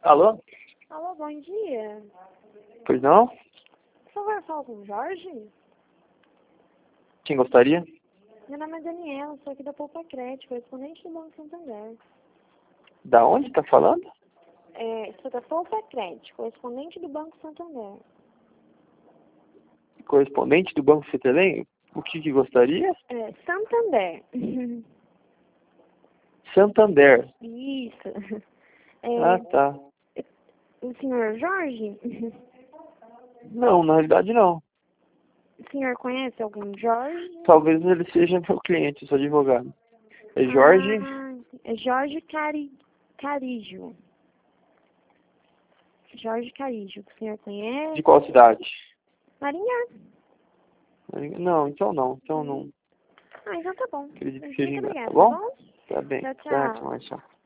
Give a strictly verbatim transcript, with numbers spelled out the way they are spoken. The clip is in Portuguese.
Alô? Alô, bom dia. Pois não? Por favor, fala com o Jorge? Quem gostaria? Meu nome é Daniela, sou aqui da Poupa Crédito, correspondente do Banco Santander. Da onde tá falando? É, sou da Poupa Crédito, correspondente do Banco Santander. Correspondente do Banco Santander? O que que gostaria? É, Santander. Santander. Isso. É, Ah, tá. o senhor Jorge? Não, na realidade não. O senhor conhece algum Jorge? Talvez ele seja meu cliente, eu sou advogado. É Jorge? Ah, é Jorge Cari... Carijo. Jorge Carijo, que o senhor conhece? De qual cidade? Maringá. Não, então não. Então não Ah, então tá bom. acredito que Muito seja engano, obrigada, tá tá bom? bom? Tá bem. Tchau, Tá, tchau. tchau, tchau.